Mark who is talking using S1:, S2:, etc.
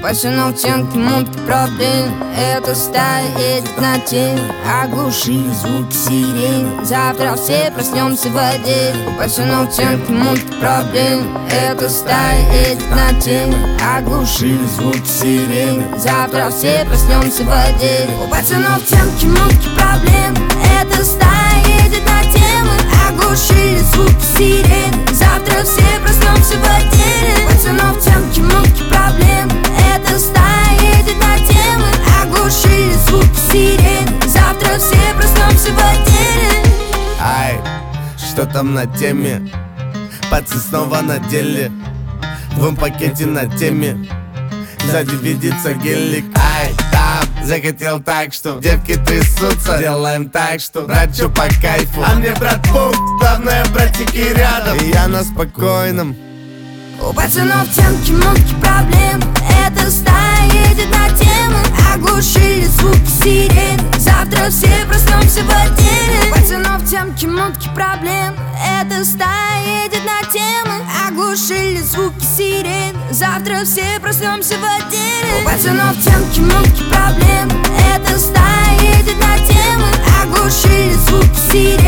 S1: пацанов темки, мутки, проблем. Эта стая едет на теме, оглушили звуки сирен. Завтра все проснемся в отделе. Пацанов темки, мутки, проблем. Эта стая едет на теме, оглушили звуки сирен. Завтра все проснемся в отделе. У пацанов темки, мутки, проблем. Эта стая едет на темы, оглушили звуки сирен. Завтра все проснемся в отделе. Пацанов темки, мутки, проблем. Эта стая едет на темы, оглушили звуки сирен. Завтра все проснемся в отделе.
S2: Ай, что там на теме? Пацан снова на деле, в двум пакете на теме. Сзади видится гелик. Ай, там захотел так, что девки трясутся. Делаем так, что брачу по кайфу. А мне, брат, пух, главное, братики рядом. И я на спокойном.
S1: У пацанов темки, мутки, проблем. Эта стая едет на темы, оглушили звуки сирен. Завтра все проснемся в отделе. У пацанов темки, мутки, проблем. Эта стая едет на темы, оглушили звуки сирен. Завтра все проснемся в отделе. У пацанов темки, мутки, проблем. Эта стая едет на темы, оглушили звуки сирен.